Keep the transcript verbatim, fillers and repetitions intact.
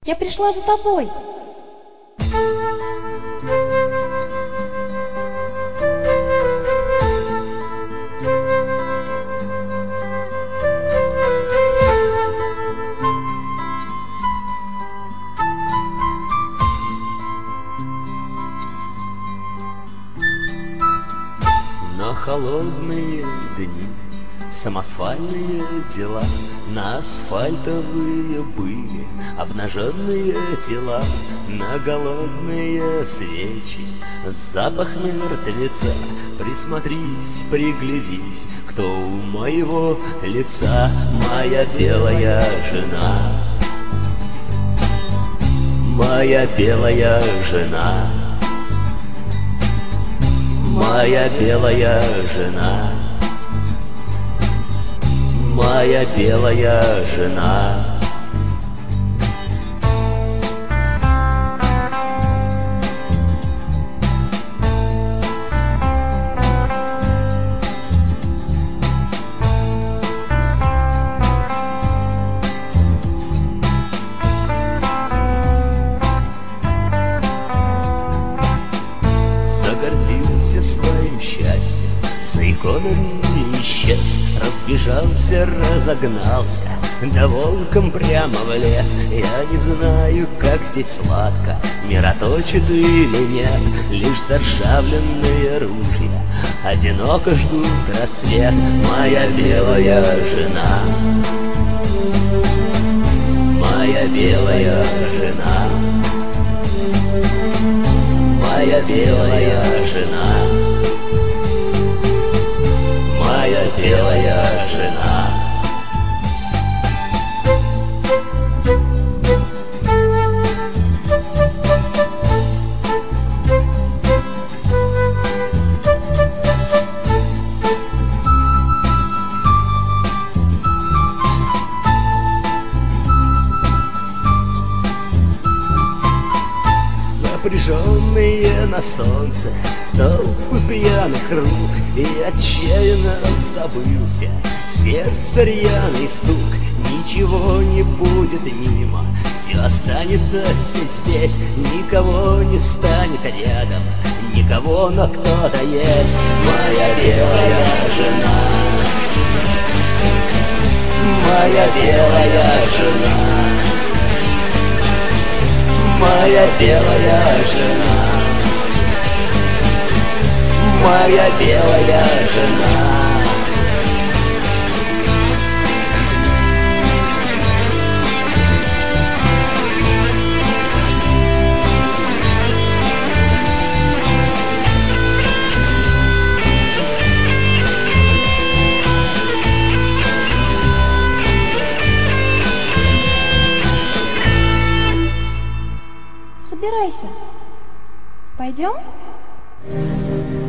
Я пришла за тобой. На холодные дни, самосвальные дела, на асфальтовые были обнаженные тела, на голодные свечи запах мертвеца. Присмотрись, приглядись, кто у моего лица. Моя белая жена, моя белая жена, моя белая жена, моя белая жена. Загордился своим счастьем, за иконами исчез, разбежался, разогнался, да волком прямо в лес. Я не знаю, как здесь сладко, мироточит или нет, лишь заржавленные ружья одиноко ждут рассвет. Моя белая жена, моя белая жена, моя белая жена, моя белая жена. Напряженные на солнце толпы пьяных рук, и отчаянно забылся сердце рьяный стук. Ничего не будет мимо, все останется все здесь, никого не станет рядом, никого, но кто-то есть. Моя белая жена, моя белая жена, моя белая жена, моя белая жена. Собирайся. Пойдем?